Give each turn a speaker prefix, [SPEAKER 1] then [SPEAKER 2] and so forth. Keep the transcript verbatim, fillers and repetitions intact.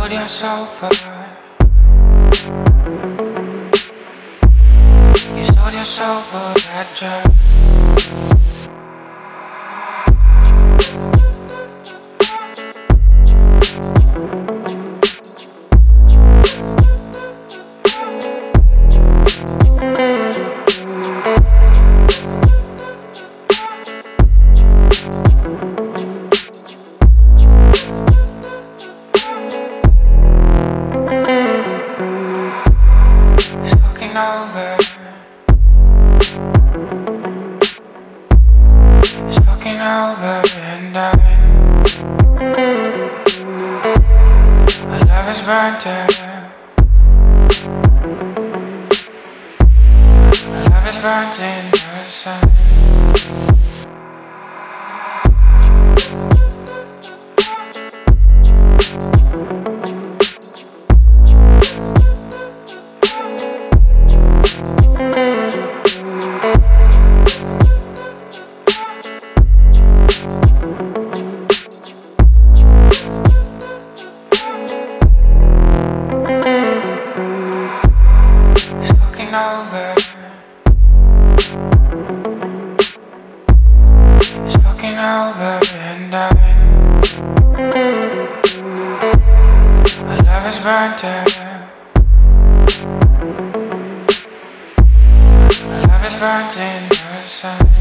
[SPEAKER 1] your sofa. You stole your soul for that drug. Over. It's fucking over and done. Our love is burnt out. Our love is burnt in the sun. Over. It's fucking over and done. Our love is burnt out. Our love is burnt in the sun.